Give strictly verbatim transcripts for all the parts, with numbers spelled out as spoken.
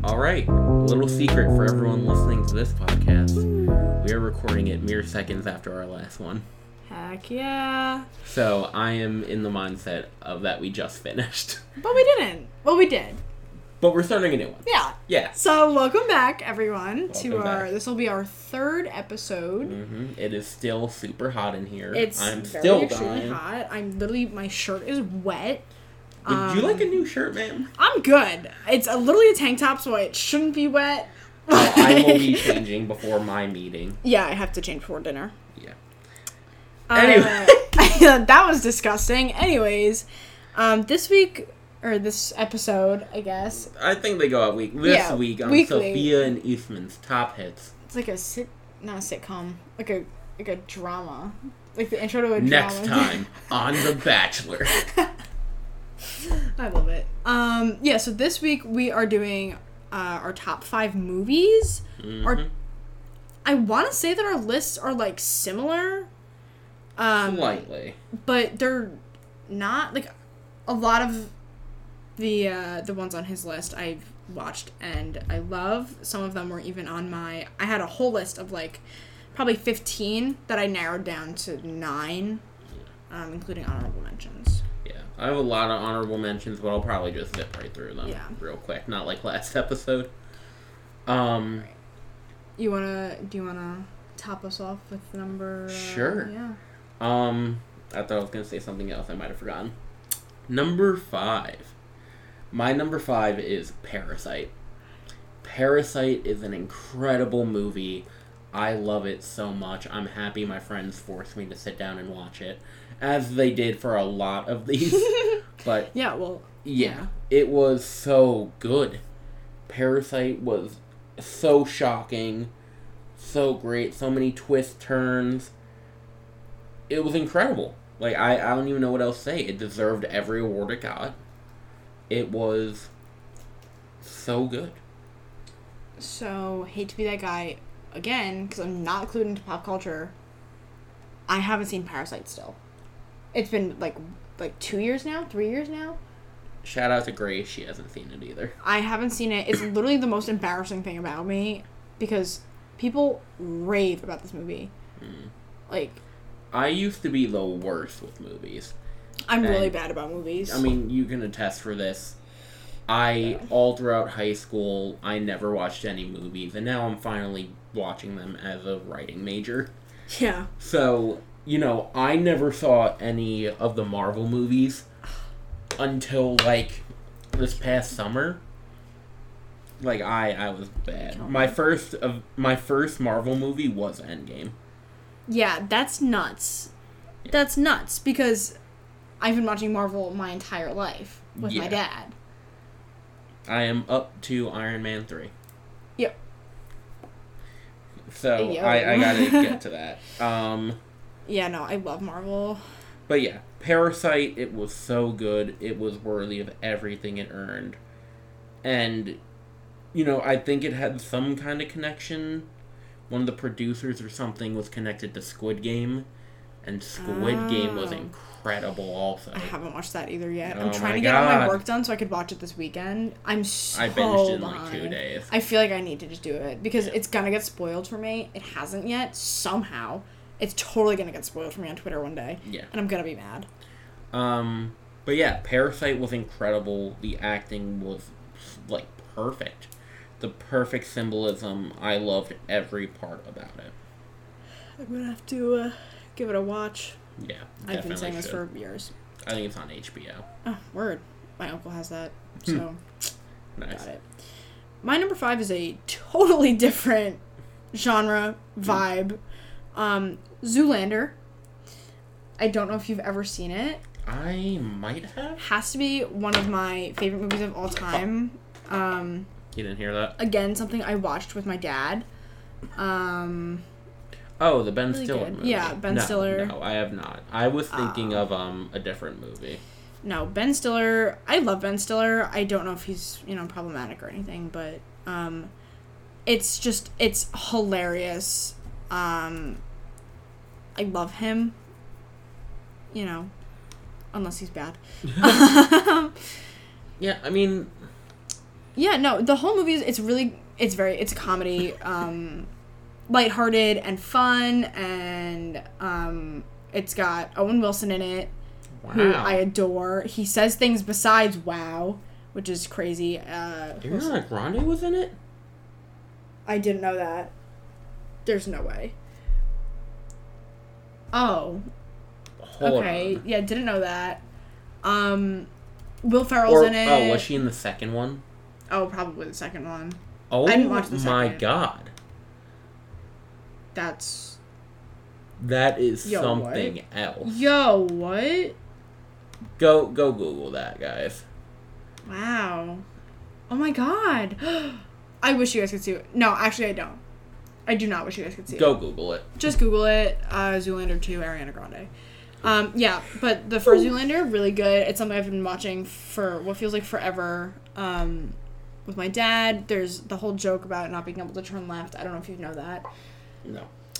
All right, a little secret for everyone listening to this podcast. We are recording it mere seconds after our last one. Heck yeah. So I am in the mindset of that we just finished. But we didn't. Well, we did. But we're starting a new one. Yeah. Yeah. So welcome back, everyone, Welcome to our, back. This will be our third episode. Mm-hmm. It is still super hot in here. It's I'm very still extremely dying. hot. I'm literally, my shirt is wet. Would um, you like a new shirt, ma'am? I'm good. It's a, literally a tank top, so it shouldn't be wet. Well, I will be changing before my meeting. Yeah, I have to change before dinner. Yeah. Uh, Anyway. that was disgusting. Anyways, um, this week, or this episode, I guess, I think they go out week. This Yeah, week on weekly. Sophia and Eastman's Top Hits. it's like a sit, not a sitcom, like a like a drama, like the intro to a Next drama. time on The Bachelor. I love it. Um, yeah. So this week we are doing uh, our top five movies. Mm-hmm. Our, I want to say that our lists are like similar, um, Slightly. but they're not. Like a lot of the uh, the ones on his list I've watched and I love. Some of them were even on my. I had a whole list of like probably fifteen that I narrowed down to nine, um, including honorable mentions. Yeah, I have a lot of honorable mentions, but I'll probably just zip right through them Yeah. real quick. Not like last episode. Um, You wanna? Do you wanna top us off with number? Uh, Sure. Yeah. um, I thought I was gonna say something else. I might have forgotten. Number five. My number five is Parasite. Parasite is an incredible movie. I love it so much. I'm happy my friends forced me to sit down and watch it, as they did for a lot of these. But Yeah. Well. yeah, Yeah. it was so good. Parasite was so shocking, so great, so many twists, turns. It was incredible. Like, I, I don't even know what else to say. It deserved every award it got. It was so good. So hate to be that guy again because I'm not clued into pop culture. I haven't seen Parasite still. It's been like like two years now, three years now. Shout out to Grace. She hasn't seen it either. I haven't seen it. It's literally the most embarrassing thing about me because people rave about this movie. Mm. Like, I used to be the worst with movies. I'm really And- bad about movies. I mean, you can attest for this. I, all throughout high school, I never watched any movies, and now I'm finally watching them as a writing major. yeah. So, you know, I never saw any of the Marvel movies until, like, this past summer. Like, I, I was bad. My first of my first Marvel movie was Endgame. Yeah, that's nuts. Yeah. That's nuts because I've been watching Marvel my entire life with Yeah. my dad. I am up to Iron Man three. Yep. So, Yo. I, I gotta get to that. Um... Yeah, no, I love Marvel. But yeah, Parasite, it was so good. It was worthy of everything it earned. And, you know, I think it had some kind of connection. One of the producers or something was connected to Squid Game. And Squid Game was Oh. incredible also. I haven't watched that either yet. Oh I'm trying my to get all my God. work done so I could watch it this weekend. I'm so I binged in like behind. two days. I feel like I need to just do it because Yeah. it's gonna get spoiled for me. It hasn't yet. Somehow, it's totally gonna get spoiled for me on Twitter one day, Yeah. and I'm gonna be mad. Um, but yeah, Parasite was incredible. The acting was, like, perfect. The perfect symbolism. I loved every part about it. I'm gonna have to uh, give it a watch. Yeah, I've been saying this should. for years. I think it's on H B O. Oh, word. My uncle has that, so Nice. got it. My number five is a totally different genre, vibe. Um, Zoolander. I don't know if you've ever seen it. I might have. Has to be one of my favorite movies of all time. Um, You didn't hear that? again, something I watched with my dad. Um, Oh, the Ben Really Stiller good. movie. Yeah, Ben no, Stiller. No, I have not. I was thinking Oh. of um a different movie. no, Ben Stiller. I love Ben Stiller. I don't know if he's, you know, problematic or anything, but um, it's just, it's hilarious. Um, I love him. You know, unless he's bad. Yeah, I mean, Yeah, no, the whole movie is, it's really, it's very, it's a comedy, um, lighthearted and fun, and, um, it's got Owen Wilson in it, Wow. who I adore. He says things besides wow, which is crazy. Uh, Ariana Grande was in it? I didn't know that. There's no way. Oh. Hold okay, on. yeah, didn't know that. Um, Will Ferrell's Or, in it. oh, was she in the second one? Oh, probably the second one. Oh I didn't watch the my second. god. That's... That is Yo, something what? else. Yo, what? Go go Google that, guys. Wow. Oh my god. I wish you guys could see it. No, actually I don't. I do not wish you guys could see Go it. Google it. Just Google it. Uh, Zoolander two, Ariana Grande. Um, yeah, but the first Zoolander, really good. It's something I've been watching for what feels like forever. Um, with my dad, there's the whole joke about not being able to turn left. I don't know if you know that. No.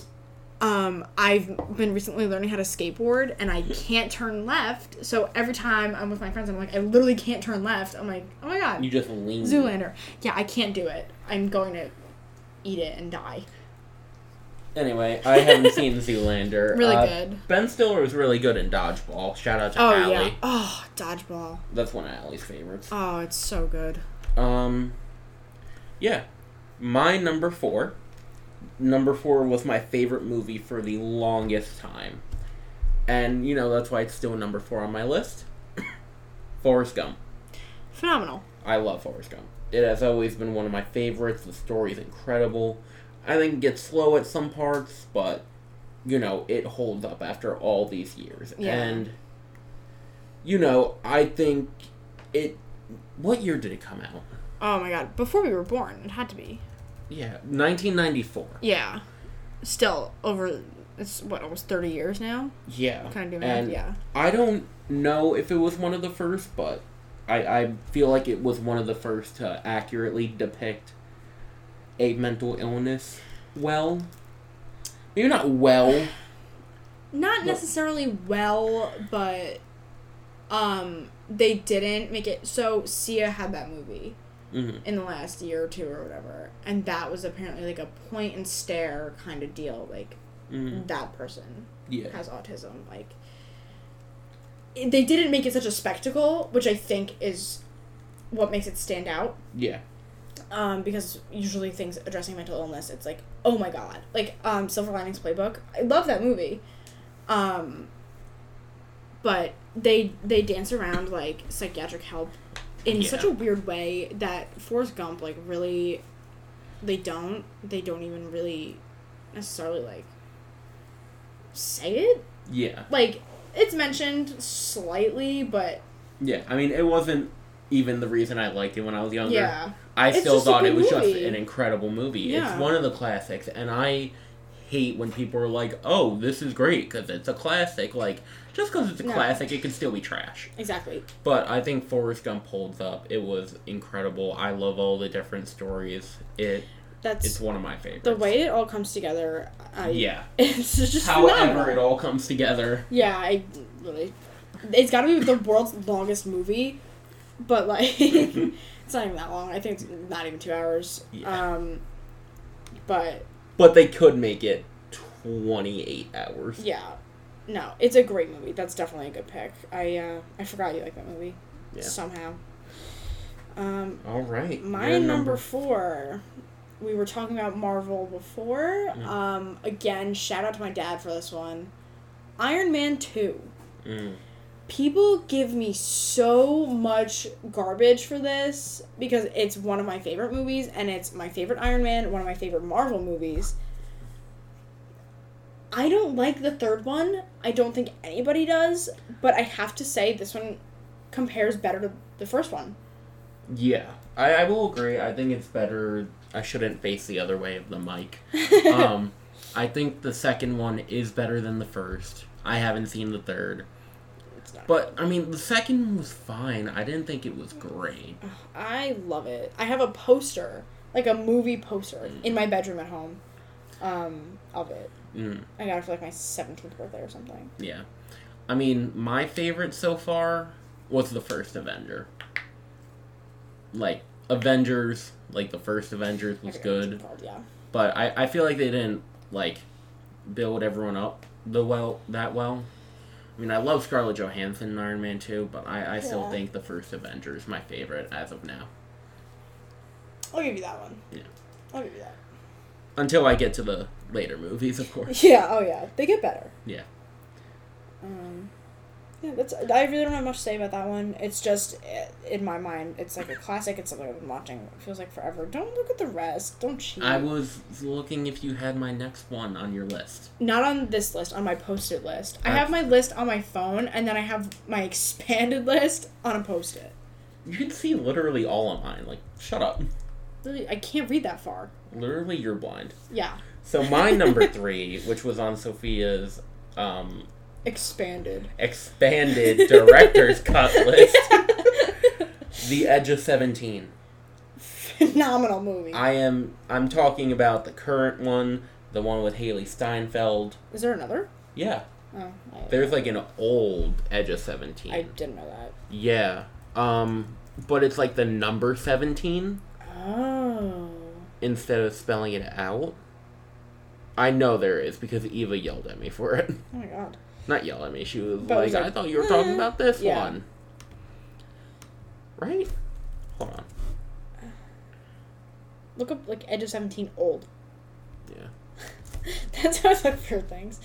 Um, I've been recently learning how to skateboard, and I can't turn left. So every time I'm with my friends, I'm like, I literally can't turn left. I'm like, oh my god. You just lean. Zoolander. Yeah, I can't do it. I'm going to eat it and die. Anyway, I haven't seen Zoolander. Really uh, good. Ben Stiller was really good in Dodgeball. Shout out to Oh, Allie. yeah. Oh, Dodgeball. That's one of Allie's favorites. Oh, it's so good. Um, yeah. My number four. Number four was my favorite movie for the longest time. And, you know, that's why it's still number four on my list. Forrest Gump. Phenomenal. I love Forrest Gump. It has always been one of my favorites. The story's incredible. I think it gets slow at some parts, but, you know, it holds up after all these years. Yeah. And, you know, I think it... What year did it come out? Oh my god. Before we were born, it had to be. Yeah, nineteen ninety-four. Yeah. Still, over, it's what, almost thirty years now? Yeah. Kind of do math, And yeah. I don't know if it was one of the first, but I, I feel like it was one of the first to accurately depict a mental illness well. Maybe not well. Not But- necessarily well, but um, they didn't make it. So Sia had that movie Mm-hmm. in the last year or two or whatever, and that was apparently like a point and stare kind of deal. Like Mm-hmm. that person Yeah. has autism. Like it, they didn't make it such a spectacle, which I think is what makes it stand out. Yeah. Um, because usually things addressing mental illness, it's like, oh my god. Like, um, Silver Linings Playbook. I love that movie. Um, but they they dance around, like, psychiatric help in Yeah. such a weird way that Forrest Gump, like, really, they don't, they don't even really necessarily, like, say it. Yeah. Like, it's mentioned slightly, but... Yeah. I mean, it wasn't even the reason I liked it when I was younger. Yeah. I It's still just a thought good it was just movie. an incredible movie. Yeah. It's one of the classics, and I hate when people are like, oh, this is great because it's a classic. Like, just because it's a No. classic, it can still be trash. Exactly. But I think Forrest Gump holds up. It was incredible. I love all the different stories. It That's... It's one of my favorites. The way it all comes together, I, Yeah. it's just However phenomenal. it all comes together. Yeah, I really, it's got to be the world's longest movie, but like, it's not even that long. I think it's not even two hours. Yeah. Um, but But they could make it twenty-eight hours. yeah, no, it's a great movie. That's definitely a good pick. I uh, I forgot you like that movie. Yeah. Somehow. Um, All right. my Your number four. We were talking about Marvel before. Mm. Um, again, shout out to my dad for this one. Iron Man two. Mm. People give me so much garbage for this because it's one of my favorite movies and it's my favorite Iron Man, one of my favorite Marvel movies. I don't like the third one. I don't think anybody does, but I have to say this one compares better to the first one. Yeah. I, I will agree. I think it's better. I shouldn't face the other way of the mic. um, I think the second one is better than the first. I haven't seen the third. It's not. But, I mean, the second one was fine. I didn't think it was great. I love it. I have a poster, like a movie poster, in my bedroom at home, um, of it. Mm, I got it for like my seventeenth birthday or something. yeah. I mean, my favorite so far was the first Avenger. Like, Avengers, like the first Avengers, was I forget what good. it's called, yeah. But I, I feel like they didn't, like, build everyone up the well that well. I mean, I love Scarlett Johansson in Iron Man two, but I, I still Yeah. think the first Avenger is my favorite as of now. I'll give you that one. Yeah. I'll give you that. Until I get to the later movies, of course. Yeah, oh yeah. They get better. Yeah. Um, yeah, that's. I really don't have much to say about that one. It's just, eh, in my mind, it's like a classic. It's something I've been watching. It feels like forever. Don't look at the rest. Don't cheat. I was looking if you had my next one on your list. Not on this list, on my post-it list. I I- have my list on my phone, and then I have my expanded list on a post-it. You can see literally all of mine. Like, shut up. Really, I can't read that far. Literally, you're blind. Yeah. So my number three, which was on Sophia's um, Expanded. expanded director's cut list, The Edge of seventeen. Phenomenal movie. I am. I'm talking about the current one, the one with Haley Steinfeld. Is there another? Yeah, Oh, I, there's like an old Edge of seventeen. I didn't know that. Yeah, um, but it's like the number seventeen Oh. instead of spelling it out. I know there is because Eva yelled at me for it. Oh my god. Not yell at me. She was But it like, was like, I thought you were talking eh. about this Yeah. one. Right? Hold on. Look up, like, Edge of seventeen old. Yeah. That's how I look for things.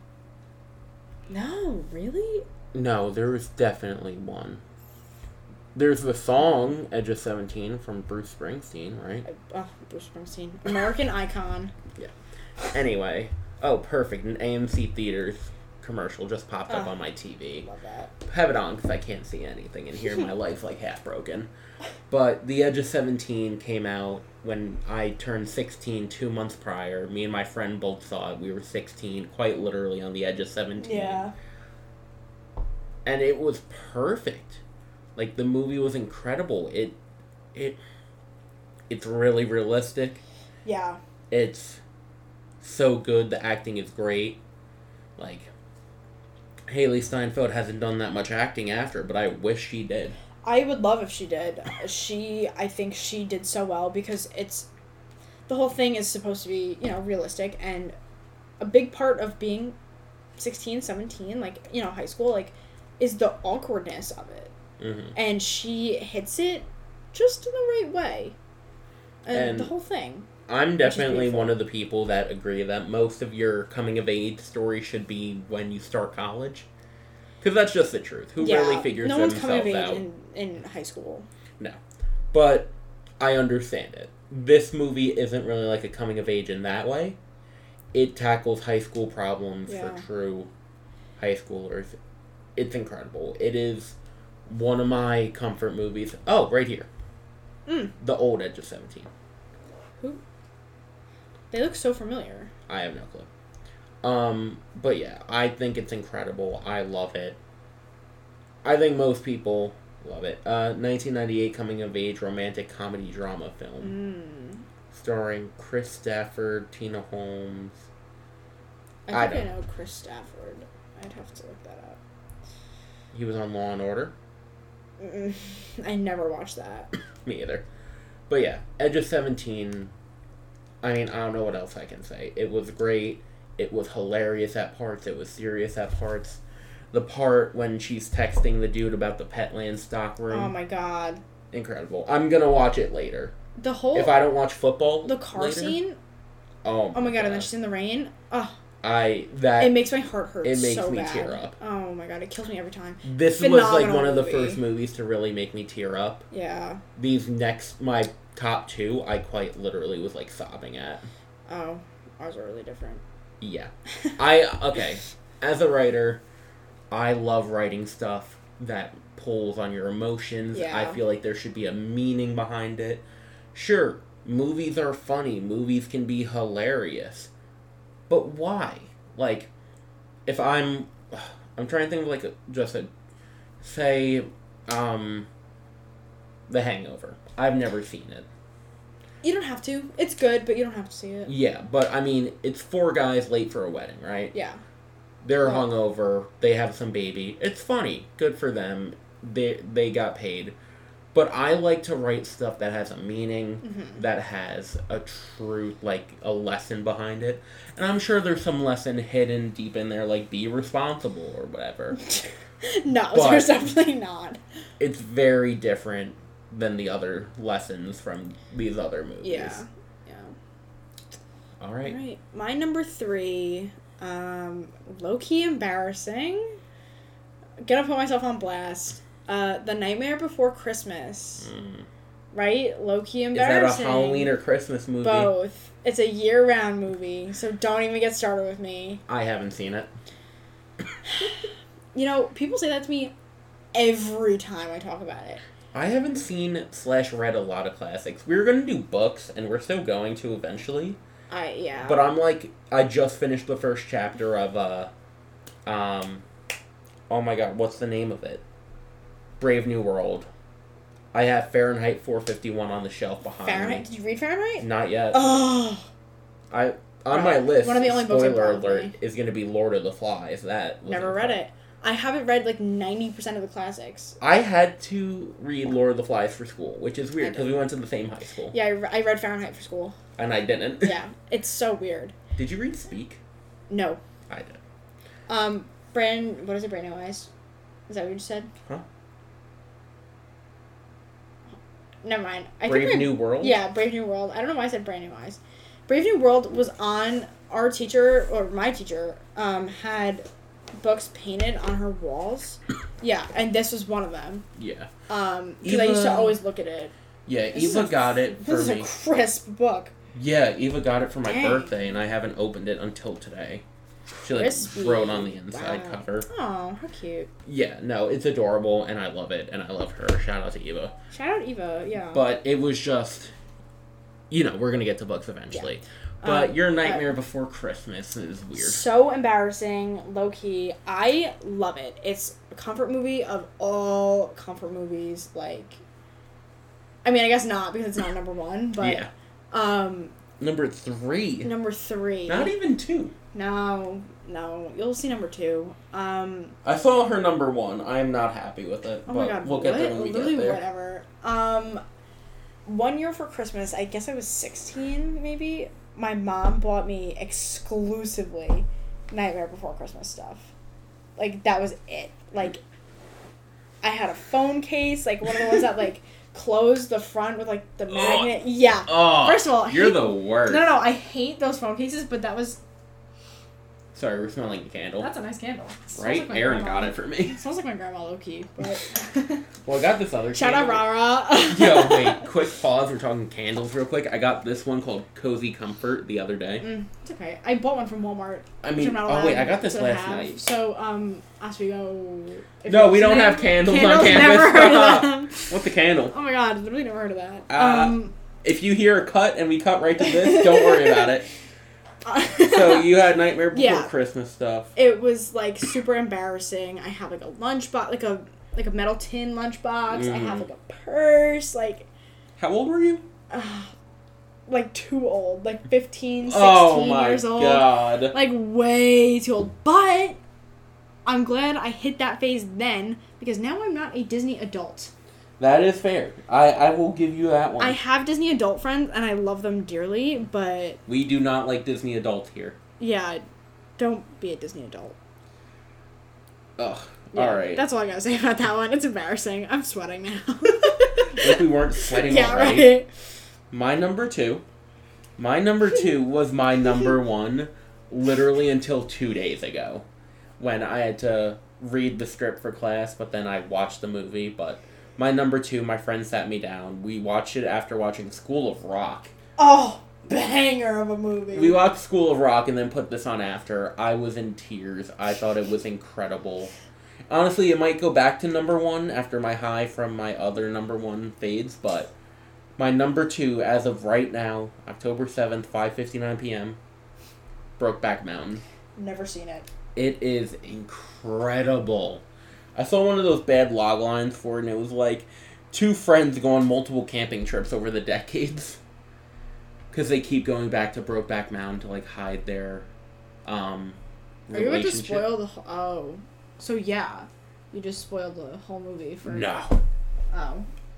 No, really? No, there was definitely one. There's the song Edge of seventeen from Bruce Springsteen, right? I, oh, Bruce Springsteen. American Icon. Anyway. Oh, perfect. An A M C Theaters commercial just popped up Oh. on my T V. Love that. Have it on because I can't see anything in here. My life's like half broken. But The Edge of seventeen came out when I turned sixteen two months prior. Me and my friend both saw it. We were sixteen, quite literally on the edge of seventeen. Yeah. And it was perfect. Like, the movie was incredible. It, it, it's really realistic. Yeah. It's so good. The acting is great. Like, Haley Steinfeld hasn't done that much acting after, but I wish she did. I would love if she did. She, I think she did so well because it's, the whole thing is supposed to be, you know, realistic, and a big part of being sixteen, seventeen, like, you know, high school, like, is the awkwardness of it. Mm-hmm. And she hits it just in the right way. And, And- the whole thing. I'm definitely beautiful. one of the people that agree that most of your coming of age story should be when you start college. Because that's just the truth. Who really figures no one's themselves coming of out? age in, in high school. No. But I understand it. This movie isn't really like a coming of age in that way. It tackles high school problems Yeah. for true high schoolers. It's incredible. It is one of my comfort movies. Oh, right here. Mm. The old Edge of seventeen. They look so familiar. I have no clue. Um, but yeah, I think it's incredible. I love it. I think most people love it. Uh, nineteen ninety-eight coming of age romantic comedy drama film. Mm. Starring Chris Stafford, Tina Holmes. I I think I, don't- know Chris Stafford. I'd have to look that up. He was on Law and Order. Mm-mm. I never watched that. Me either. But yeah, Edge of seventeen. I mean, I don't know what else I can say. It was great. It was hilarious at parts. It was serious at parts. The part when she's texting the dude about the Petland stock room. Oh my god. Incredible. I'm gonna watch it later. The whole If I don't watch football, the car later, scene. Oh, Oh my god, and then she's in the rain. Oh, I that it makes my heart hurt. it makes so me bad. tear up. Oh my god, it kills me every time. this was like phenomenal one of the movie. first movies to really make me tear up. Yeah. These next my top two, I quite literally was like sobbing at. Oh, ours are really different. Yeah. I okay. As a writer, I love writing stuff that pulls on your emotions. Yeah. I feel like there should be a meaning behind it. Sure, movies are funny. Movies can be hilarious. But why? Like, if I'm I'm trying to think of like a, just a say um The Hangover. I've never seen it. You don't have to. It's good, but you don't have to see it. Yeah, but I mean, it's four guys late for a wedding, right? Yeah. They're Well- hungover. They have some baby. It's funny. Good for them. They they got paid. But I like to write stuff that has a meaning, Mm-hmm. that has a truth, like a lesson behind it. And I'm sure there's some lesson hidden deep in there, like be responsible or whatever. No, But- there's definitely not. It's very different than the other lessons from these other movies. Yeah. Yeah. All right. All right. My number three, um, low-key embarrassing. Gonna put myself on blast. Uh, The Nightmare Before Christmas. Mm. Right? Low-key Is that embarrassing. a Halloween or Christmas movie? Both. It's a year-round movie, so don't even get started with me. I haven't seen it. You know, people say that to me every time I talk about it. I haven't seen slash read a lot of classics. We were going to do books, and we're still going to eventually. I, yeah. But I'm like, I just finished the first chapter of, uh, um, oh my god, what's the name of it? Brave New World. I have Fahrenheit four fifty-one on the shelf behind Fahrenheit? me. Did you read Fahrenheit? Not yet. Oh. I On Right. my list, One of the only books I spoiler bought with alert, me. is going to be Lord of the Flies. That was Never read it. I haven't read like ninety percent of the classics. I had to read Lord of the Flies for school, which is weird I because we went to the same high school. Yeah, I, re- I read Fahrenheit for school. And I didn't. Yeah, it's so weird. Did you read Speak? No. I did. Um, Brand, what is it, Brand New Eyes? Is that what you just said? Huh? Never mind. I Brave think I- New World? Yeah, Brave New World. I don't know why I said Brand New Eyes. Brave New World was on, our teacher, or my teacher, um, had books painted on her walls. Yeah, and this was one of them. Yeah. Um, because I used to Eva- always look at it. Yeah, This is Eva a- got it for This is me. a crisp book. Yeah, Eva got it for my Dang. birthday, and I haven't opened it until today. She like Crispy. wrote on the inside Wow. cover. Oh, how cute. Yeah, no, it's adorable, and I love it, and I love her. Shout out to Eva. Shout out Eva, yeah. But it was just, you know, we're gonna get to books eventually. But Um, Your Nightmare Before Christmas is weird. So embarrassing, low key. I love it. It's a comfort movie of all comfort movies. Like, I mean, I guess not because it's not number one, but yeah. um, Number three. number three. Not even two. No, no, you'll see number two. Um, I saw her number one. I am not happy with it. oh but my god, we'll what? get there when we Literally get there. whatever. Um, one year for Christmas, I guess I was sixteen, maybe. My mom bought me exclusively Nightmare Before Christmas stuff. Like, that was it. Like, I had a phone case, like one of the ones that like closed the front with like the magnet. Yeah. Oh, First of all, I you're hate- the worst. No, no, no, I hate those phone cases, but that was Sorry, we're smelling a candle. that's a nice candle. It smells Right? like my Aaron grandma. got it for me. It smells like my grandma low key, but Well, I got this other shout out candle. Rara. Yo, wait, quick pause. We're talking candles real quick. I got this one called Cozy Comfort the other day. Mm, it's okay. I bought one from Walmart. I which mean, I'm not oh wait, allowed I got this to last have. night. So, um, as we go. if No, you're we don't listening- have candles, on Candles, campus. Never heard of them. What's the candle? Oh my god, I've literally never heard of that. Uh, um, If you hear a cut and we cut right to this, don't worry about it. So you had Nightmare Before Yeah. Christmas stuff. it was like super embarrassing. I have like a lunchbox, like a like a metal tin lunchbox. I have Mhm. like a purse, like How old were you? uh, like too old, like fifteen, sixteen Oh my years old. god. Like way too old. But I'm glad I hit that phase then because now I'm not a Disney adult. That is fair. I, I will give you that one. I have Disney adult friends and I love them dearly, but We do not like Disney adults here. yeah, don't be a Disney adult. Ugh. Yeah, Alright. That's all I gotta say about that one. It's embarrassing. I'm sweating now. Like we weren't sweating yeah, already. right. My number two. My number two was my number one literally until two days ago. When I had to read the script for class, but then I watched the movie. But my number two, my friend sat me down. We watched it after watching School of Rock. Oh, banger of a movie. We watched School of Rock and then put this on after. I was in tears. I thought it was incredible. Honestly, it might go back to number one after my high from my other number one fades, but my number two, as of right now, October seventh, five fifty-nine p.m., Brokeback Mountain. Never seen it. It is incredible. I saw one of those bad log lines for it, and it was like two friends go on multiple camping trips over the decades. Because they keep going back to Brokeback Mountain to, like, hide their um, Are you about to relationship. spoil the whole... Oh. So, yeah. You just spoiled the whole movie for... No. Oh.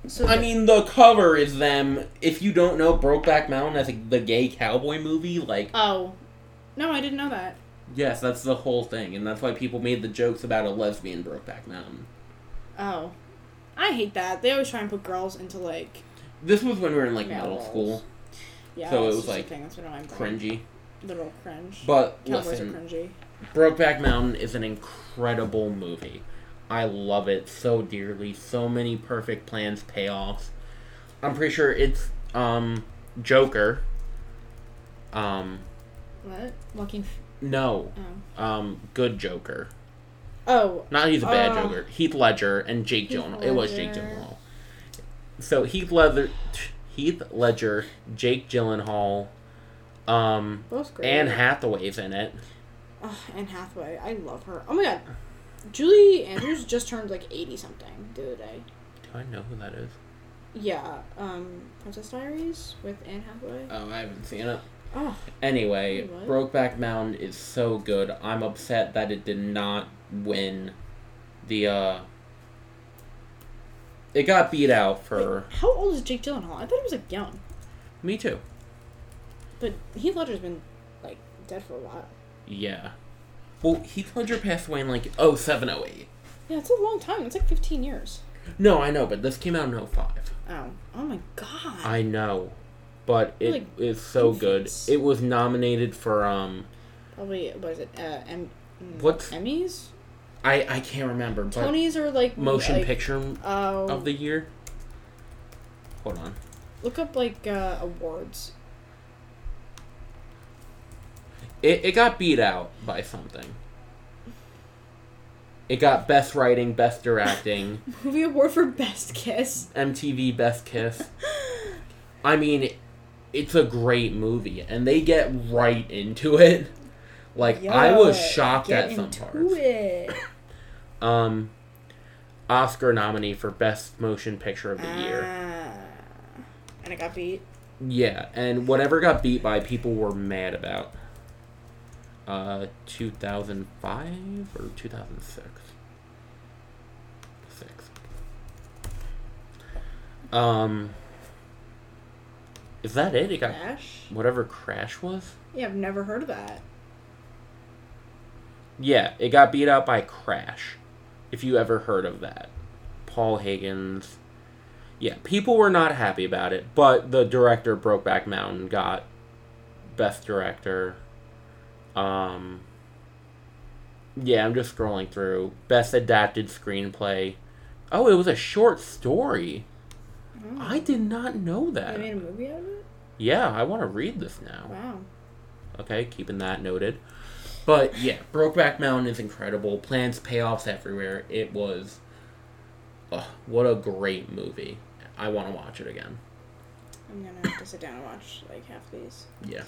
So I the- mean, the cover is them. If you don't know, Brokeback Mountain as like, the gay cowboy movie, like, Oh. No, I didn't know that. yes, that's the whole thing, and that's why people made the jokes about a lesbian Brokeback Mountain. Oh. I hate that. They always try and put girls into, like... This was when we were in like Male middle roles. school, Yeah, So it that's was, just a like, thing. That's what I'm brain. cringy. Little cringe. But Cowboys listen, are cringy. Brokeback Mountain is an incredible movie. I love it so dearly. So many perfect plans, payoffs. I'm pretty sure it's um Joker. Um What? Walking... no, Oh. um good Joker. Oh. Not he's a bad Uh, Joker. Heath Ledger and Jake Heath Gyllenhaal. It was Jake Ledger. Gyllenhaal. So Heath Ledger, Heath Ledger, Jake Gyllenhaal, um, Both great. Anne Hathaway's in it. Oh, Anne Hathaway. I love her. Oh my god. Julie Andrews just turned like eighty something the other day. Do I know who that is? Yeah. Um, Princess Diaries with Anne Hathaway. Oh, I haven't seen it. Oh. Anyway, Wait, what? Brokeback Mountain is so good. I'm upset that it did not win the, uh... It got beat out for... Wait, how old is Jake Gyllenhaal? I thought he was like young. Me too. But Heath Ledger's been like dead for a while. Yeah. Well, Heath Ledger passed away in like oh seven, oh eight. Yeah, it's a long time. It's like fifteen years. No, I know, but this came out in oh five. Oh. Oh my god. I know. But it Like, is so good. infants. It was nominated for, um... Probably, what is it? Uh, M- mm, What's- Emmys? I, I can't remember, but... Tonys or like... Motion like, Picture Oh. of the Year? Hold on. Look up like uh, awards. It, it got beat out by something. It got Best Writing, Best Directing, Movie award for Best Kiss. M T V Best Kiss. I mean, it's a great movie, and they get right into it. Like, I was Yo, shocked get at some into parts. It. Um, Oscar nominee for Best Motion Picture of the Year. Ah. And it got beat. Yeah, and whatever got beat by, people were mad about. Uh, two thousand five or two thousand six? Six. Um, is that it? It got Crash? whatever Crash was? Yeah, I've never heard of that. Yeah, it got beat out by Crash. If you ever heard of that. Paul Higgins. Yeah, people were not happy about it, but the director of Brokeback Mountain got Best Director. Um, yeah, I'm just scrolling through. Best Adapted Screenplay. Oh, it was a short story. Oh. I did not know They that. made a movie out of it? Yeah, I want to read this now. Wow. Okay, keeping that noted. But yeah, Brokeback Mountain is incredible. Plans, payoffs everywhere. It was... Ugh, what a great movie. I want to watch it again. I'm gonna have to sit down and watch like half these. Yeah.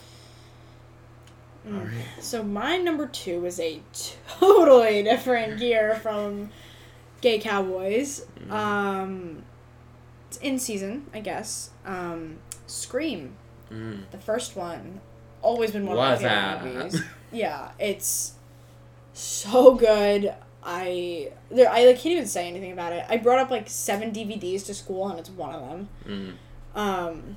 Mm. Alright. So my number two is a totally different gear from Gay Cowboys. Mhm. Um, it's in season, I guess. Um, Scream, Mm. the first one, always been one What's of my that? favorite movies. Yeah, it's so good. I there I like can't even say anything about it. I brought up like seven D V Ds to school, and it's one of them. Mm. Um,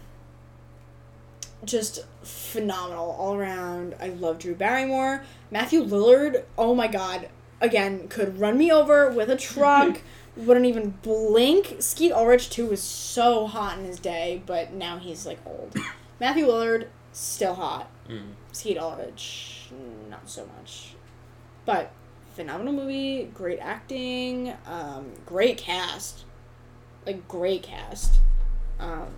just phenomenal all around. I love Drew Barrymore. Matthew Lillard, oh my god, again, could run me over with a truck, wouldn't even blink. Skeet Ulrich, too, was so hot in his day, but now he's, like, old. Matthew Lillard, still hot. Mm. Skeet Ulrich, not so much. But, phenomenal movie, great acting, um, great cast. Like, great cast. Um,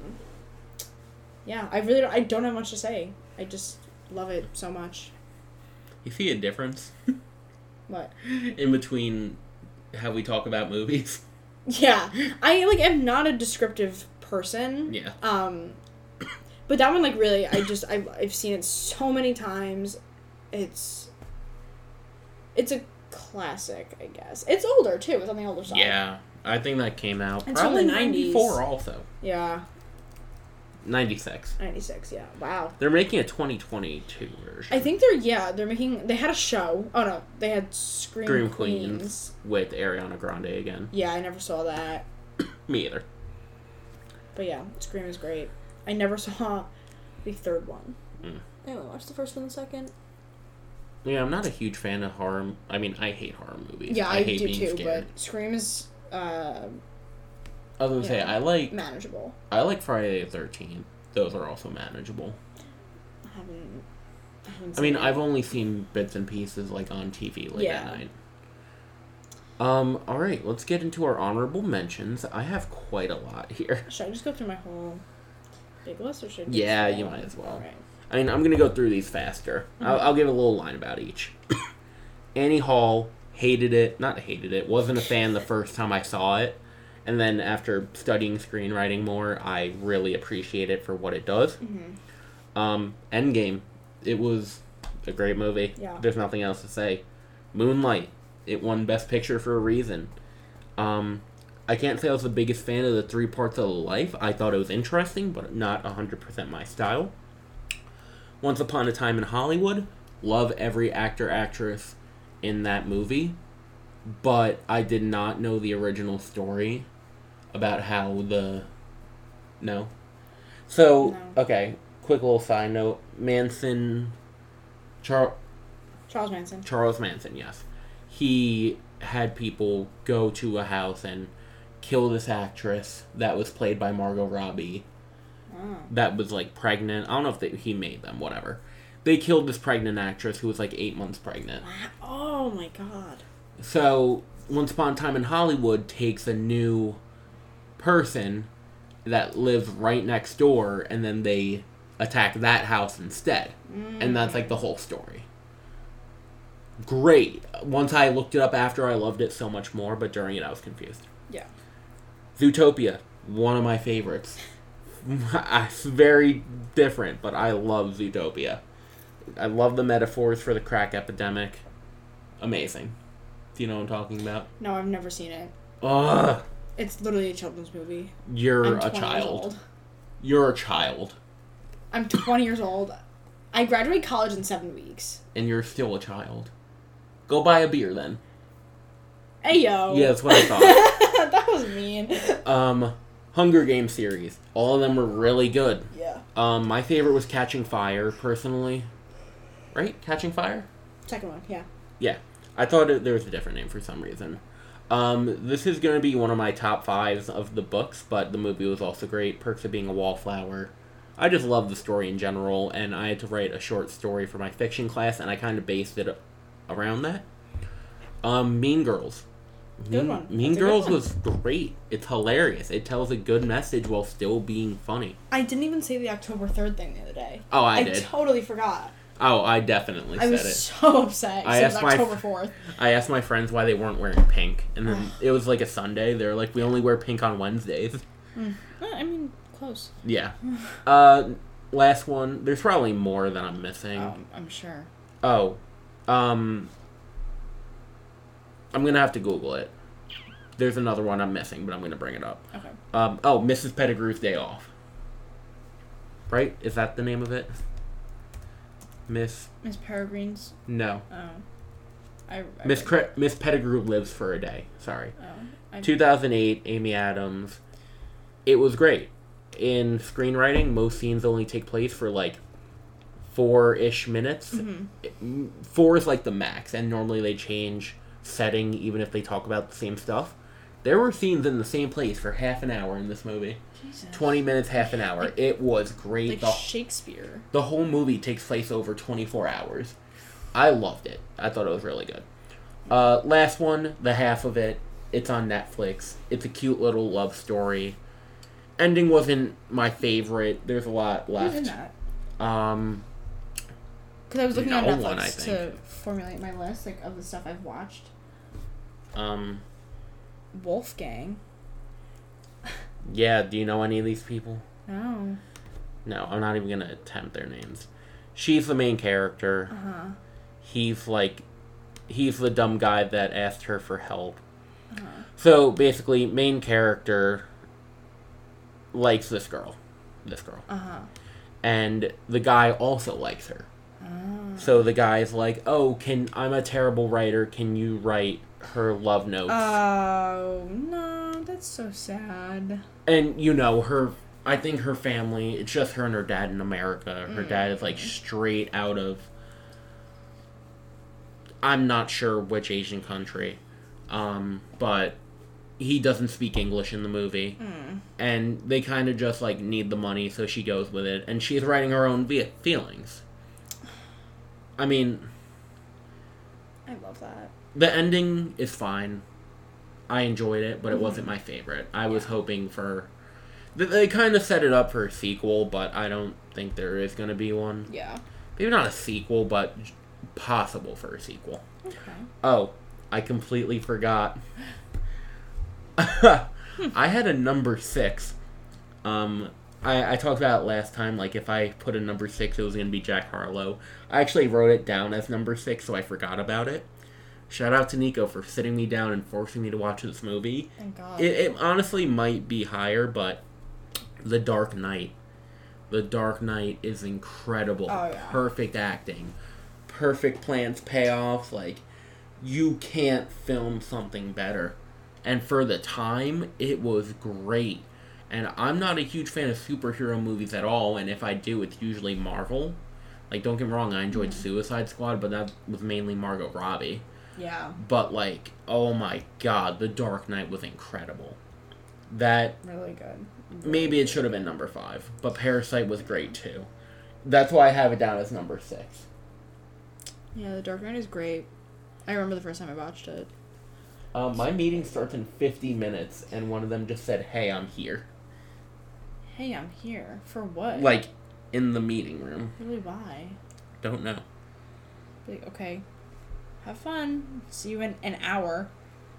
yeah, I really don't, I don't have much to say. I just love it so much. You see a difference What? in between how we talk about movies? Yeah, I like am not a descriptive person. Yeah. Um, but that one like really, I just I've I've seen it so many times. It's it's a classic, I guess. It's older too. It's on the older side. Yeah. I think that came out It's from probably the nineties. ninety-four also. Yeah. ninety-six. ninety-six. Yeah. Wow. They're making a twenty twenty-two version. I think they're yeah they're making they had a show. Oh no, they had Scream, Scream Queens. Queens with Ariana Grande again. Yeah, I never saw that. Me either. But yeah, Scream is great. I never saw the third one. Mm. I only watched the first and the second. Yeah, I'm not a huge fan of horror. I mean, I hate horror movies. Yeah, I, I hate do being too. scared. But Scream is uh, I was gonna say yeah, I like manageable. I like Friday the thirteenth. Those are also manageable. I haven't. I, haven't I mean, seen I've it. only seen bits and pieces like on T V late Yeah. at night. Um. All right, let's get into our honorable mentions. I have quite a lot here. Should I just go through my whole big list, or should I do Yeah, this you all? might as well. Alright. I mean, I'm gonna go through these faster. Mm-hmm. I'll, I'll give a little line about each. Annie Hall, hated it. Not hated it. Wasn't a fan the first time I saw it, and then after studying screenwriting more, I really appreciate it for what it does. Mm-hmm. Um, Endgame, it was a great movie. Yeah. There's nothing else to say. Moonlight, it won Best Picture for a reason. Um, I can't say I was the biggest fan of the three parts of life. I thought it was interesting, but not one hundred percent my style. Once Upon a Time in Hollywood, love every actor, actress in that movie, but I did not know the original story about how the... No? So, No. okay, quick little side note. Manson... Char- Charles Manson. Charles Manson, yes. He had people go to a house and kill this actress that was played by Margot Robbie. Oh. That was, like, pregnant. I don't know if they, he made them, whatever. They killed this pregnant actress who was, like, eight months pregnant. Oh my god. So, Once Upon a Time in Hollywood takes a new person that lives right next door, and then they attack that house instead. Mm. And that's, like, the whole story. Great. Once I looked it up after, I loved it so much more, but during it, I was confused. Yeah. Zootopia, one of my favorites. It's very different, but I love Zootopia. I love the metaphors for the crack epidemic. Amazing. Do you know what I'm talking about? No, I've never seen it. Ugh. It's literally a children's movie. You're I'm a twenty years child. old. You're a child. I'm twenty years old. I graduate college in seven weeks. And you're still a child. Go buy a beer then. Hey yo. Yeah, that's what I thought. That was mean. um, Hunger Games series. All of them were really good. Yeah. Um, my favorite was Catching Fire, personally. Right? Catching Fire? Second one, yeah. Yeah. I thought it, there was a different name for some reason. Um, this is going to be one of my top fives of the books, but the movie was also great. Perks of Being a Wallflower. I just love the story in general, and I had to write a short story for my fiction class, and I kind of based it around that. Um, Mean Girls. Good Mean, one. Mean That's a good Girls one. was great. It's hilarious. It tells a good message while still being funny. I didn't even say the October third thing the other day. Oh, I, I did. totally forgot. Oh, I definitely I said was it. so upset. I I asked said my October fr- fourth. I asked my friends why they weren't wearing pink, and then it was like a Sunday. They were like, "We only wear pink on Wednesdays." Mm. I mean, close. Yeah. Uh, last one. There's probably more that I'm missing. Oh, I'm sure. Oh, um, I'm gonna have to Google it. There's another one I'm missing, but I'm gonna bring it up. Okay. Um, oh, Missus Pettigrew's Day Off. Right? Is that the name of it? Miss. Miss Peregrine's. No. Oh. I. I Miss read Cre- that. Miss Pettigrew Lives for a Day. Sorry. Oh. I, two thousand eight, Amy Adams. It was great. In screenwriting, most scenes only take place for like four-ish minutes. Mm-hmm. Four is like the max, and normally they change setting even if they talk about the same stuff. There were scenes in the same place for half an hour in this movie. Jesus. twenty minutes, half an hour. Like- It was great. Like the, Shakespeare. the whole movie takes place over twenty-four hours. I loved it. I thought it was really good. Uh, last one, the half of it. It's on Netflix. It's a cute little love story. Ending wasn't my favorite. There's a lot Who's left. in that? Um, Because I was looking on No Netflix one, I to think. formulate my list like of the stuff I've watched. um, Wolfgang. yeah. Do you know any of these people? No. No, I'm not even gonna attempt their names. She's the main character. Uh huh. He's like, he's the dumb guy that asked her for help. Uh-huh. So basically, main character likes this girl, this girl, Uh huh. and the guy also likes her. Oh. So the guy's like, "Oh, can I'm a terrible writer? Can you write her love notes?" Oh no, that's so sad. And you know, her I think her family, it's just her and her dad in America. Her mm. dad is, like, straight out of... I'm not sure which Asian country. Um, but he doesn't speak English in the movie. Mm. And they kind of just, like, need the money, so she goes with it. And she's writing her own ve- feelings. I mean... I love that. The ending is fine. I enjoyed it, but it mm-hmm. wasn't my favorite. I yeah. was hoping for... They kind of set it up for a sequel, but I don't think there is going to be one. Yeah. Maybe not a sequel, but possible for a sequel. Okay. Oh, I completely forgot. I had a number six. Um, I, I talked about it last time, like if I put a number six, it was going to be Jack Harlow. I actually wrote it down as number six, so I forgot about it. Shout out to Nico for sitting me down and forcing me to watch this movie. Thank God. It, it honestly might be higher, but The Dark Knight. The Dark Knight is incredible. Oh, yeah. Perfect acting. Perfect plans, payoffs. Like, you can't film something better. And for the time, it was great. And I'm not a huge fan of superhero movies at all, and if I do, it's usually Marvel. Like, don't get me wrong, I enjoyed mm-hmm. Suicide Squad, but that was mainly Margot Robbie. Yeah. But, like, oh my god, The Dark Knight was incredible. That... Really good. Maybe it should have been number five, but Parasite was great, too. That's why I have it down as number six. Yeah, The Dark Knight is great. I remember the first time I watched it. Um, my meeting starts in fifty minutes, and one of them just said, hey, I'm here. Hey, I'm here? For what? Like, in the meeting room. Really, why? Don't know. Like, okay. Have fun. See you in an hour.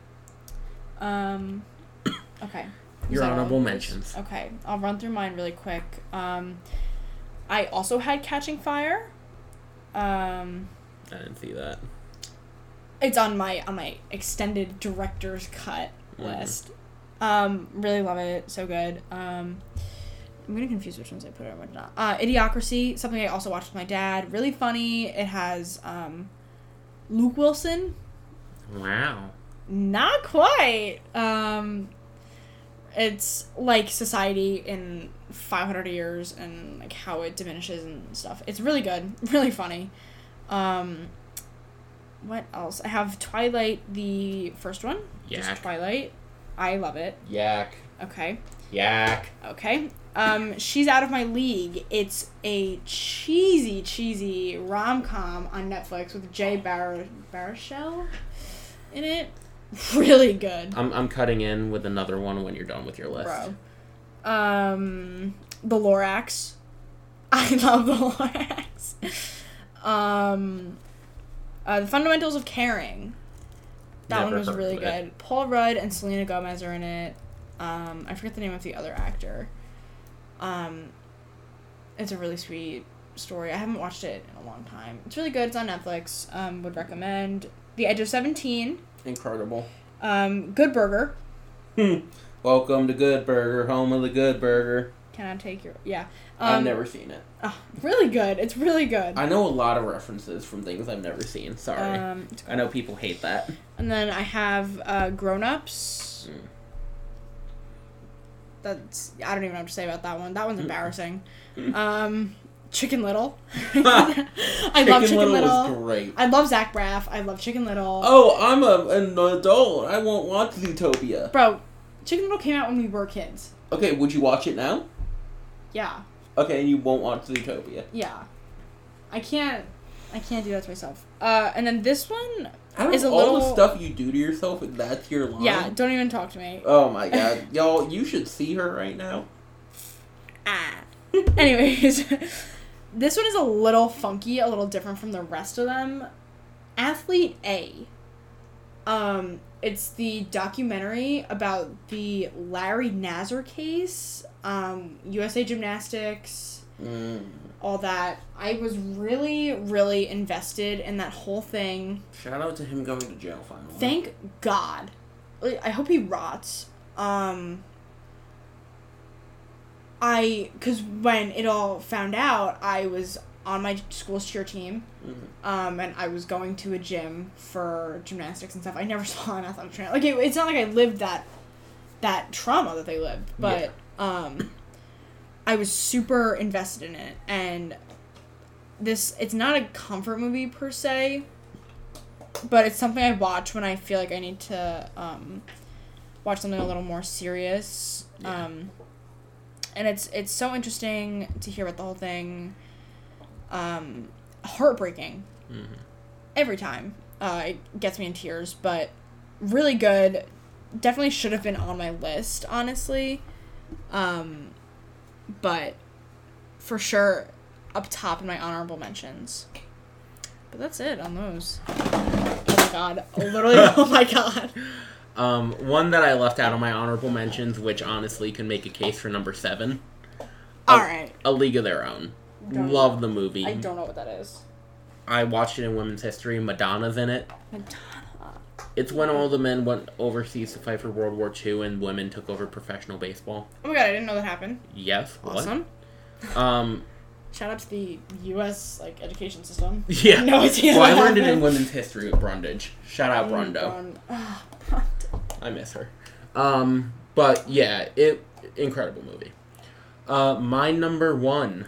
Um, okay. Your honorable mentions. Okay, I'll run through mine really quick. Um, I also had Catching Fire. Um, I didn't see that. It's on my on my extended director's cut mm. list. Um, really love it. So good. Um, I'm gonna confuse which ones I put on and which not. Uh, Idiocracy, something I also watched with my dad. Really funny. It has um, Luke Wilson. Wow. Not quite. Um, it's like society in five hundred years and like how it diminishes and stuff. It's really good. Really funny. Um, what else? I have Twilight, the first one. Yak. Just Twilight. I love it. Yak. Okay. Yak. Okay. Um, She's Out of My League. It's a cheesy, cheesy rom-com on Netflix with Jay Bar- Baruchel in it. Really good. I'm I'm cutting in with another one when you're done with your list. Bro. Um, The Lorax. I love The Lorax. um, uh, The Fundamentals of Caring. That Never one was heard really of good. it. Paul Rudd and Selena Gomez are in it. Um, I forget the name of the other actor. Um, it's a really sweet story. I haven't watched it in a long time. It's really good. It's on Netflix. Um, would recommend. The Edge of seventeen. Incredible. Um, Good Burger. Welcome to Good Burger, home of the Good Burger. Can I take your... Yeah. Um, I've never seen it. Oh, really good. It's really good. I know a lot of references from things I've never seen. Sorry. Um, I know people hate that. And then I have uh, Grown Ups. Mm. That's... I don't even know what to say about that one. That one's embarrassing. um... Chicken Little. I Chicken love Chicken Little. Little. Was great. I love Zach Braff. I love Chicken Little. Oh, I'm a, an adult. I won't watch Zootopia. Bro, Chicken Little came out when we were kids. Okay, would you watch it now? Yeah. Okay, and you won't watch Zootopia. Yeah. I can't. I can't do that to myself. Uh, and then this one Out is of a all little. the stuff you do to yourself, and that's your line. Yeah. Don't even talk to me. Oh my god, y'all! You should see her right now. Ah. Anyways. This one is a little funky, a little different from the rest of them. Athlete A. Um, it's the documentary about the Larry Nassar case, um, U S A Gymnastics, mm. all that. I was really, really invested in that whole thing. Shout out to him going to jail finally. Thank God. I hope he rots. Um... I, because when it all found out, I was on my school's cheer team, mm-hmm. um, and I was going to a gym for gymnastics and stuff. I never saw an athletic trainer. Like, it, it's not like I lived that, that trauma that they lived, but, yeah. um, I was super invested in it, and this, it's not a comfort movie per se, but it's something I watch when I feel like I need to um, watch something a little more serious. Yeah. Um, and it's it's so interesting to hear about the whole thing. Um, heartbreaking. Mm-hmm. Every time. Uh, it gets me in tears, but really good. Definitely should have been on my list, honestly. Um, but for sure, up top in my honorable mentions. But that's it on those. Oh my god. Literally, oh my god. Um, one that I left out of my honorable mentions, which honestly can make a case for number seven. Alright. A League of Their Own. Don't Love know. the movie. I don't know what that is. I watched it in women's history. Madonna's in it. Madonna. It's when all the men went overseas to fight for World War Two and women took over professional baseball. Oh my god, I didn't know that happened. Yes. Awesome. What? Um, Shout out to the U S like education system. yeah. No idea. Well, I that learned it in happened. women's history with Brundage. Shout out Brundo. Brun- oh, Brundo. I miss her. Um, but yeah, it incredible movie. Uh, my number one,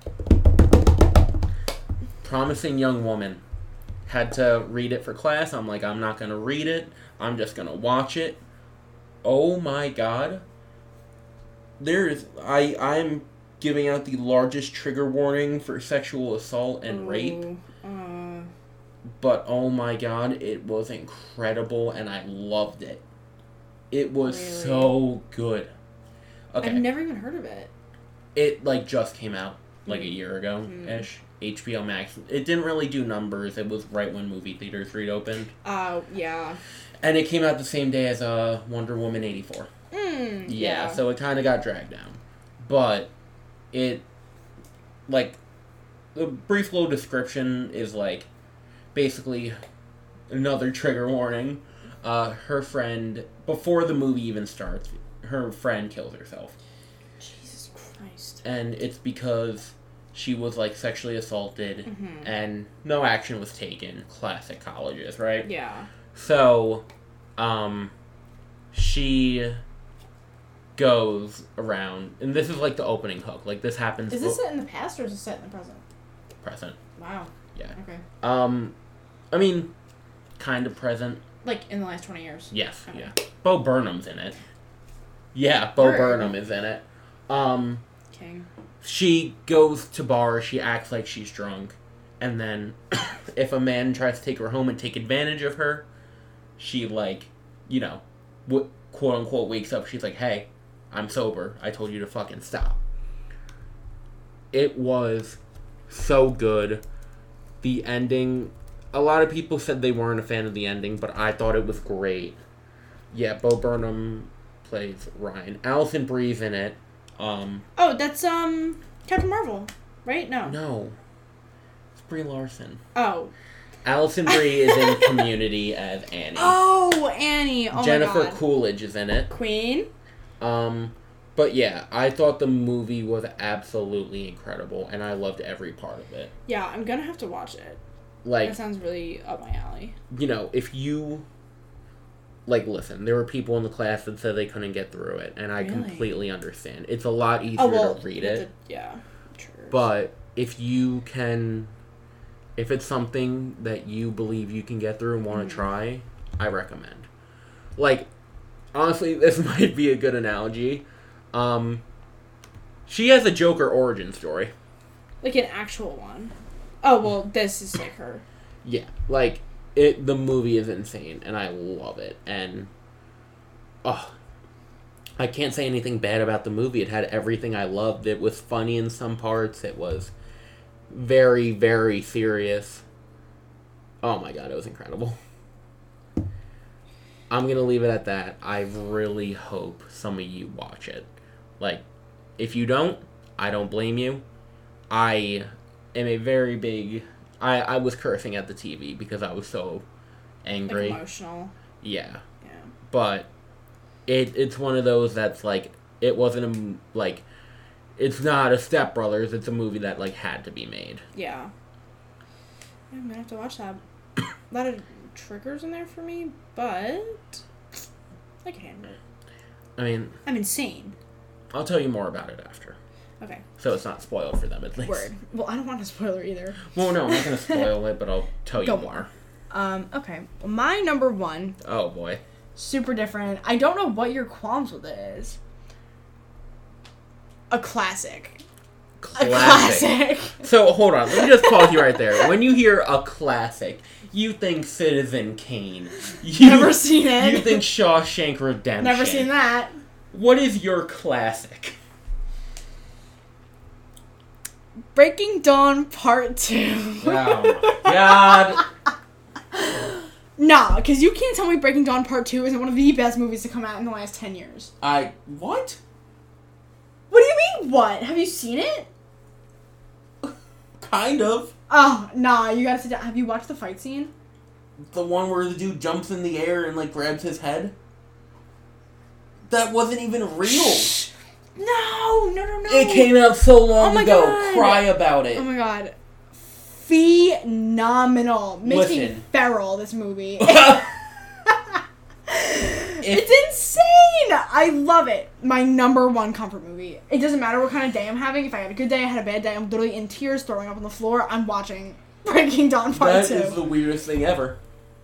Promising Young Woman. Had to read it for class. I'm like, I'm not gonna read it. I'm just gonna watch it. Oh my god. There's I I'm giving out the largest trigger warning for sexual assault and rape. Ooh, uh, But oh my god, it was incredible and I loved it. It was Really? so good. Okay. I've never even heard of it. It like just came out like a Mm. year ago Mm. ish. H B O Max. It didn't really do numbers. It was right when movie theaters reopened. Oh, uh, yeah. And it came out the same day as uh, Wonder Woman eighty-four. Mm, Yeah, yeah. so it kind of got dragged down. But it, like, the brief little description is like, basically, another trigger warning. Uh, her friend, before the movie even starts, her friend kills herself. Jesus Christ. And it's because she was, like, sexually assaulted Mm-hmm. and no action was taken. Classic colleges, right? Yeah. So, um, she goes around, and this is like the opening hook. Like this happens. Is this bo- set in the past or is it set in the present? present? Wow. Yeah. Okay. Um, I mean, kind of present. Like in the last twenty years. Yes. Okay. Yeah. Bo Burnham's in it. Yeah, Bo Word. Burnham is in it. Um, King. she goes to bar. She acts like she's drunk, and then if a man tries to take her home and take advantage of her, she like, you know, w- quote unquote wakes up. She's like, "Hey, I'm sober. I told you to fucking stop." It was so good. The ending, a lot of people said they weren't a fan of the ending, but I thought it was great. Yeah, Bo Burnham plays Ryan. Alison Brie's in it. Um, Oh, that's um Captain Marvel, right? No. no. It's Brie Larson. Oh. Alison Brie is in Community as Annie. Oh, Annie. Oh Jennifer my god. Coolidge is in it. Queen. Um, but yeah, I thought the movie was absolutely incredible, and I loved every part of it. Yeah, I'm gonna have to watch it. Like, That sounds really up my alley. you know, if you, like, listen, there were people in the class that said they couldn't get through it, and I Really? completely understand. It's a lot easier Oh well. to read with it, the- yeah. True. but if you can, if it's something that you believe you can get through and want to Mhm. try, I recommend. Like, honestly, this might be a good analogy. Um, she has a Joker origin story. Like an actual one. Oh well, this is like her. Yeah, like, it. The movie is insane, and I love it. And, oh, I can't say anything bad about the movie. It had everything I loved. It was funny in some parts. It was very, very serious. Oh my god, it was incredible. I'm gonna leave it at that. I really hope some of you watch it. Like, if you don't, I don't blame you. I am a very big... I, I was cursing at the T V because I was so angry. Like emotional. Yeah. Yeah. But it it's one of those that's like, it wasn't a, m- like, it's not a Step Brothers, it's a movie that, like, had to be made. Yeah. Yeah, I'm gonna have to watch that. A lot of triggers in there for me, but I can handle it. I mean, I'm insane. I'll tell you more about it after. Okay. So it's not spoiled for them, at least. Word. Well, I don't want a spoiler either. Well, no, I'm not going to spoil it, but I'll tell you Go more. Um, okay. Well, my number one, Oh, boy. super different. I don't know what your qualms with it is. A classic. Classic. A classic. So, hold on. Let me just pause you right there. When you hear a classic, you think Citizen Kane. You, Never seen it. You think Shawshank Redemption. Never seen that. What is your classic? Breaking Dawn Part two. Oh, my God. Nah, because you can't tell me Breaking Dawn Part two isn't one of the best movies to come out in the last ten years. I... What? What do you mean, what? Have you seen it? Kind of. Oh, nah, you gotta sit down. Have you watched the fight scene? The one where the dude jumps in the air and, like, grabs his head? That wasn't even real. Shh. No, no, no, no. It came out so long Oh my ago. God. Cry about it. Oh my god. Phenomenal. Makes me Listen. feral, this movie. If- It's insane! I love it. My number one comfort movie. It doesn't matter what kind of day I'm having. If I had a good day, I had a bad day, I'm literally in tears, throwing up on the floor, I'm watching Breaking Dawn Part That two. is the weirdest thing ever.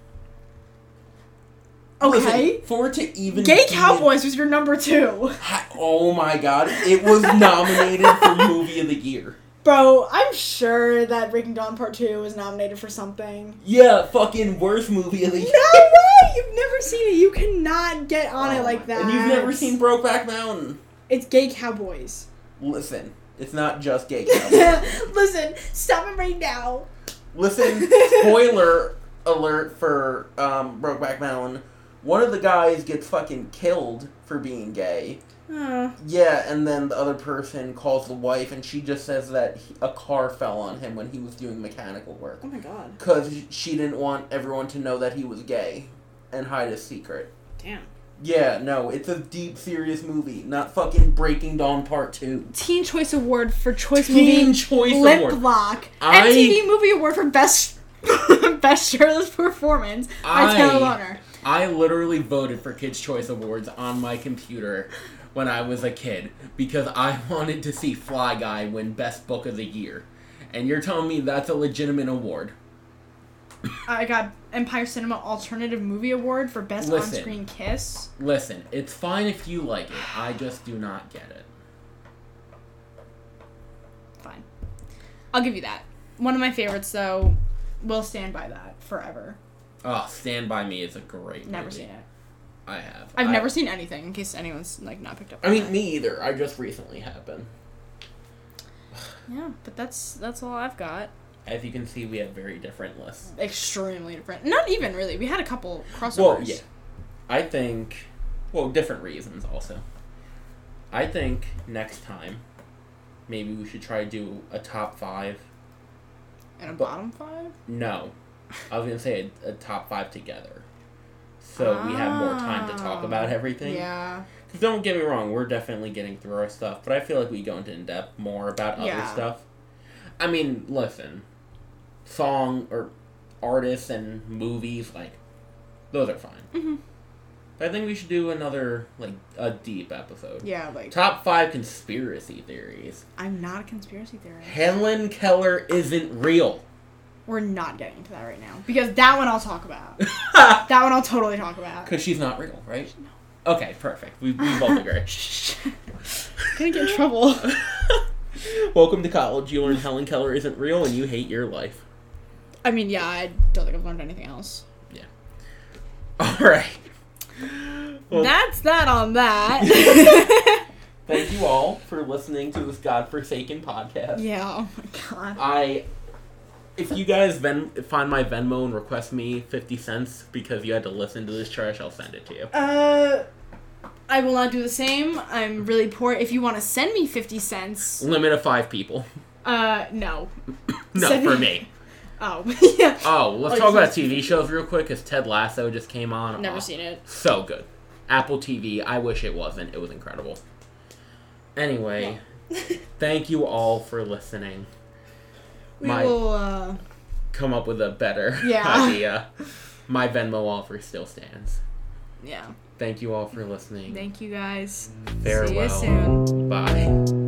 Okay. Listen, for it to even Gay be- Cowboys was your number two. Ha- Oh my god, it was nominated for Movie of the Year. Bro, I'm sure that Breaking Dawn Part two was nominated for something. Yeah, fucking worst movie of the No year. way! You've never seen it. You cannot get on Oh it like my- that. And you've never seen Brokeback Mountain. It's Gay Cowboys. Listen, it's not just Gay Cowboys. Listen, stop it right now. Listen, spoiler alert for um, Brokeback Mountain. One of the guys gets fucking killed for being gay. Uh, Yeah, and then the other person calls the wife, and she just says that he, a car fell on him when he was doing mechanical work. oh my god. Because she didn't want everyone to know that he was gay and hide his secret. Damn. Yeah, no, it's a deep, serious movie, not fucking Breaking Dawn Part two. Teen Choice Award for Choice Teen Movie. Choice Lip Award. Lock. I- M T V Movie Award for Best Best Shirtless Performance by I- Taylor Lautner. I literally voted for Kids' Choice Awards on my computer when I was a kid because I wanted to see Fly Guy win Best Book of the Year. And you're telling me that's a legitimate award? I got Empire Cinema Alternative Movie Award for Best Listen. On-Screen Kiss. Listen, it's fine if you like it. I just do not get it. Fine. I'll give you that. One of my favorites, though, will stand by that forever. Oh, Stand By Me is a great movie. Never seen it. I have. I've I, never seen anything, in case anyone's, like, not picked up I on mean, that. me either. I just recently have been. Yeah, but that's that's all I've got. As you can see, we have very different lists. Extremely different. Not even, really. We had a couple crossovers. Well, yeah. I think... Well, different reasons, also. I think next time, maybe we should try to do a top five. And a but- bottom five? No. I was going to say a, a top five together. So we have more time to talk about everything. Yeah. Because don't get me wrong, we're definitely getting through our stuff, but I feel like we go into in-depth more about other Yeah. stuff. I mean, listen. Song or artists and movies, like, those are fine. Mm-hmm. But I think we should do another, like, a deep episode. Yeah, like... Top five conspiracy theories. I'm not a conspiracy theorist. Helen Keller isn't real. We're not getting into that right now. Because that one I'll talk about. That one I'll totally talk about. Because she's not real, right? No. Okay, perfect. We, we both agree. Gonna get in trouble. Welcome to college. You learn Helen Keller isn't real and you hate your life. I mean, yeah, I don't think I've learned anything else. Yeah. Alright. Well, That's that on that. thank you all for listening to this godforsaken podcast. Yeah, oh my god. I... If you guys ven- find my Venmo and request me fifty cents because you had to listen to this trash, I'll send it to you. Uh... I will not do the same. I'm really poor. If you want to send me fifty cents... Limit of five people. Uh, no. No, Send for me- me. Oh, yeah. Oh, let's Oh, talk you about said- T V shows real quick, because Ted Lasso just came on. Never Oh, seen it. So good. Apple T V, I wish it wasn't. It was incredible. Anyway, thank you all for listening. We My- will, uh... Come up with a better Yeah. idea. My Venmo offer still stands. Yeah. Thank you all for listening. Thank you, guys. Farewell. See you soon. Bye.